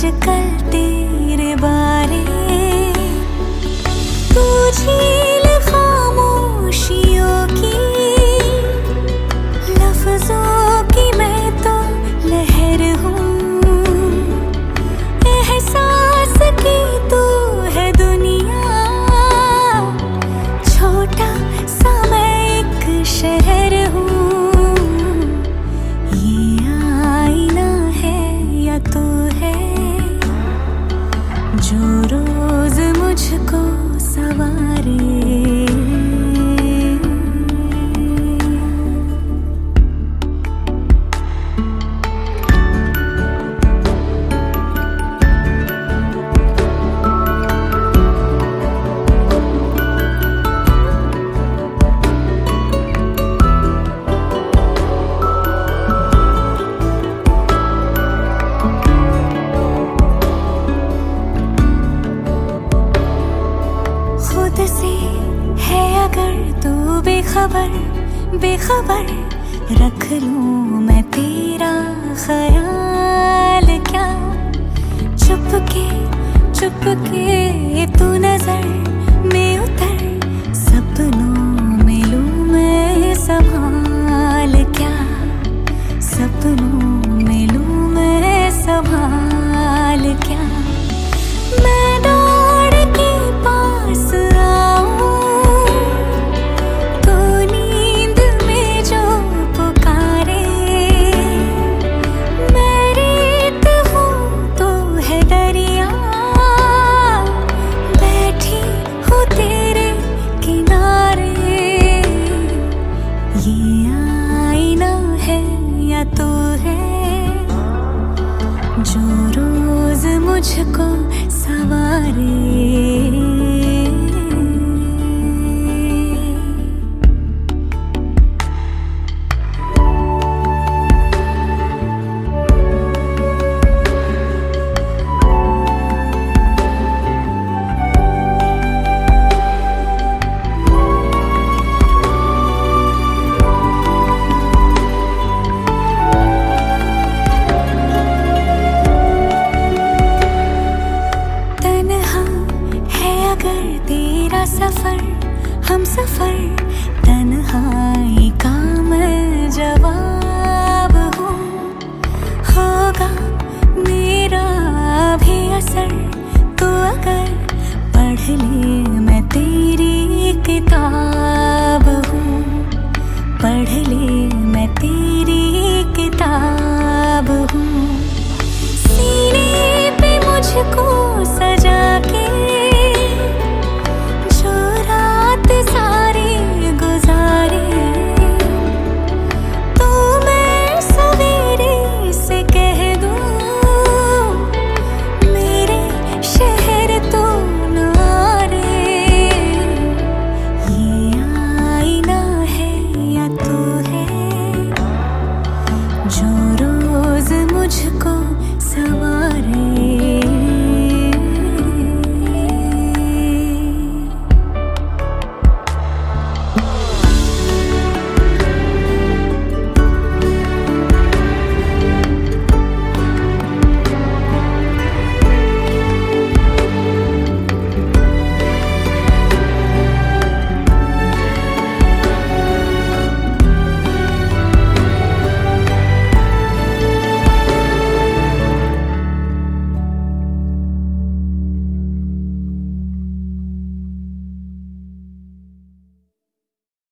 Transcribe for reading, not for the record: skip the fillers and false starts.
आजकल तेरे बारे। तू झील खामोशियों की, लफ्जों की मैं तो लहर हूँ। एहसास की तू है दुनिया, छोटा सा मैं एक शहर हूँ। ये आईना है या तू है, जो रोज मुझको सवारे। खुद से है अगर तू बेखबर, बेखबर रख लूं मैं तेरा ख्याल क्या। चुपके चुपके तू नजर में उतर, सपनों में लूं मैं संभाल क्या। सपनों में लूं मैं संभाल क्या। मैं दौड़ के पास आऊं, तो नींद में जो पुकारे। मैं रेत हूँ तो है दरिया, बैठी हूँ तेरे किनारे। ये आईना है या तू है, जो रोज मुझको सवारे। तेरा सफर हम सफर, तन्हाई का मैं जवाब हूँ। होगा मेरा भी असर तो अगर पढ़ ले मैं तेरी किताब हूँ। पढ़ ले मैं तेरी